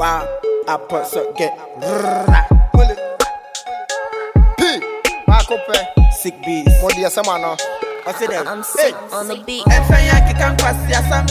Wow, I put so get P. Makope. sick beats. Modi Asamano. I said that I'm sick on the beat. and fan Yankee can pass ya some.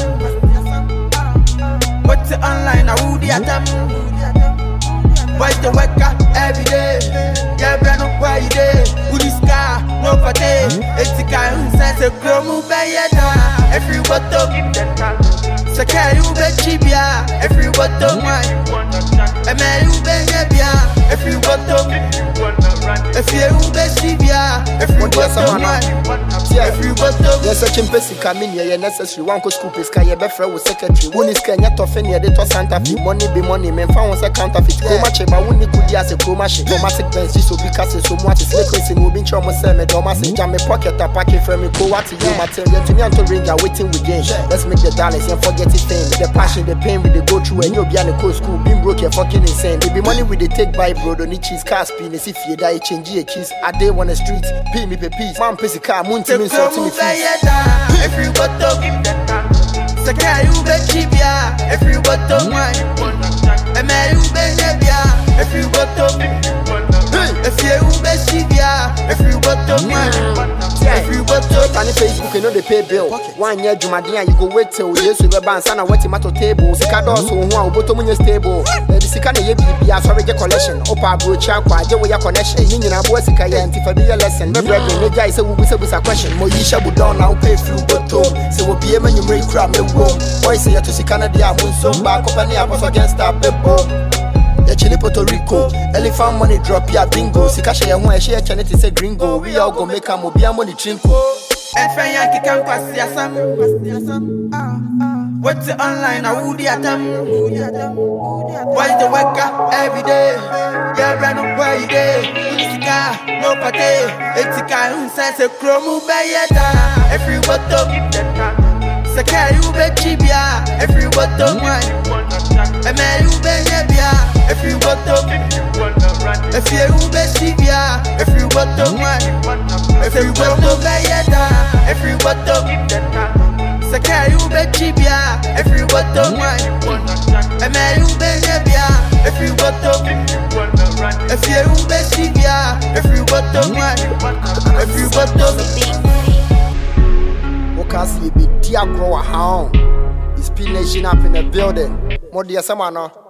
What's it online? I would ya them. Boys the wake up every day. Yeah, brand up where you day. Woody sky, no pate. It's a guy who says a girl move by ya. Every bottle. Saka you be chibia. Every bottle wine. A man you be nebia. Every bottle. If you be chibia. Every bottle wine. Every bottle. Yes, such in Pessica, mean, necessary. One could scoop his car, befriend with secretary. One is Kenya to Fenia, the to Santa Fe. Money be money, men found a counterfeit. Go much, but when you could as a comash, dramatic bench, so because it's so much is liquid in moving trauma, send me domas and jam a pocket, a packet from me, go out to you, material to me and to ring, you're waiting with game. Let's make the dollars and forget it fame. The passion, the pain, with the go through, and you'll be on the coast school, being broke, you're fucking insane. Baby, money with the take by bro, don't need cheese, car spin, as if you die, change your keys. I day on the street, pay me peace, man, Pessica, moon to me, so to me. Every bottle, Saka you be chibia. Every bottle wine. A man you be nebia. Every bottle. If you be chibia. Every bottle wine. Every bottle. On Facebook, you know they pay bill. 1 year, Jumadia, you go wait till years with a band, and I went to my table. Sicado, so one, bottom in stable. The Sicana, you are sorry, collection. Opa, bro, chakwa, your connection. You know, boys, if I be a lesson. The bread, the guy said, we said, a question. Moisha would down now pay through bottom. So we'll be a man, you make crap, no room. Boys say to Sicana, they are so back up and they are against our people. The Chile Puerto Rico, elephant money drop ya bingo. Sikasha ya mwa share channel is a gringo. We all go make a mobile money trinko. And fan Yankee can pass ya some. What's it online? I would ya them. Boys the wake up every day. Yeah, brand up where you day. Sika, no pate. It's a guy who says a chromo by ya. Every bottle. Saka you be chibia. Every bottle wine. A man you be nebia. Every bottle. If you be chibia. Every bottle wine. Every bottle by ya. Every bottle. Saka you be chibia. Every bottle wine. A man you be nebia. Every bottle. If you be chibia. Every bottle wine. Every bottle. Because you be dear grower hound. It's P Nation up in the building. Modi Asamano.